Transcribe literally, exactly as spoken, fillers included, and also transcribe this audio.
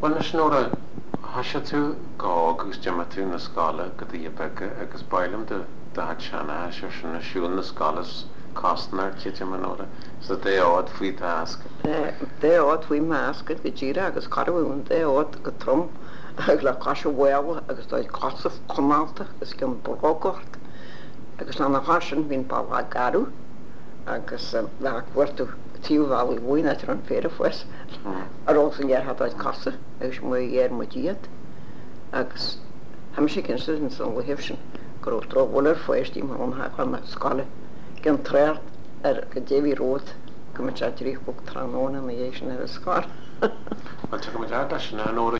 Well na snóra hasise tú gá agus de tú na scala go dtí bege agus bailm de da sena se na siún na scalas costnar kitte manóra so dé ád fao task. Dé ád fao measc go ddíra agus carún dé ád go trom ag le caiise bhil agus dá casah comáta agus cin brógart agus ná na hasin hín bá garú agus lehhuiirú tíúhhaí bhhaine ar an féidir fuis arrá san ggéir hat casa agus mu dhéar mu díad agus haim sé cin sin san lehih sin gur tróhir foiistí mtha chuna scala gin tréart ar go déhí rót go me te trí bu tróna na dhé sin ar a scáil. Well tu go sin nó